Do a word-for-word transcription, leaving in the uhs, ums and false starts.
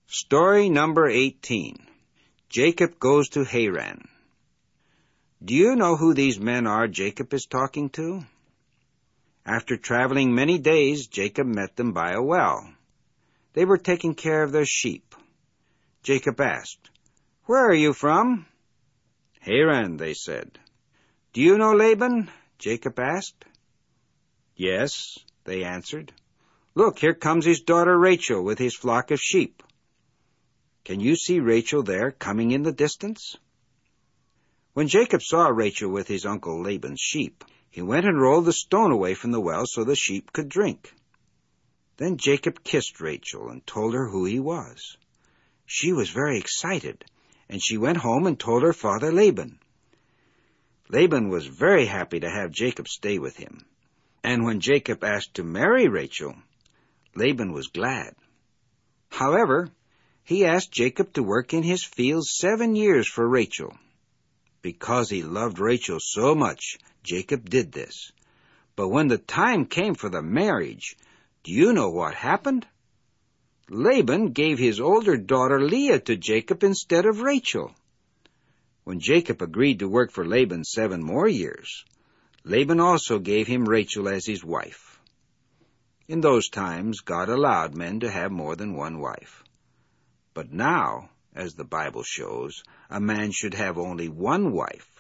Story number eighteen. Jacob goes to Haran. Do you know who these men are Jacob is talking to? After traveling many days, Jacob met them by a well. They were taking care of their sheep. Jacob asked, "Where are you from?" "Haran," they said. "Do you know Laban?" Jacob asked. "Yes," they answered. "Look, here comes his daughter Rachel with his flock of sheep." Can you see Rachel there coming in the distance? When Jacob saw Rachel with his uncle Laban's sheep, he went and rolled the stone away from the well so the sheep could drink. Then Jacob kissed Rachel and told her who he was. She was very excited, and she went home and told her father Laban. Laban was very happy to have Jacob stay with him, and when Jacob asked to marry Rachel, Laban was glad. However, he asked Jacob to work in his fields seven years for Rachel. Because he loved Rachel so much, Jacob did this. But when the time came for the marriage, do you know what happened? Laban gave his older daughter Leah to Jacob instead of Rachel. When Jacob agreed to work for Laban seven more years, Laban also gave him Rachel as his wife. In those times, God allowed men to have more than one wife. But now, as the Bible shows, a man should have only one wife.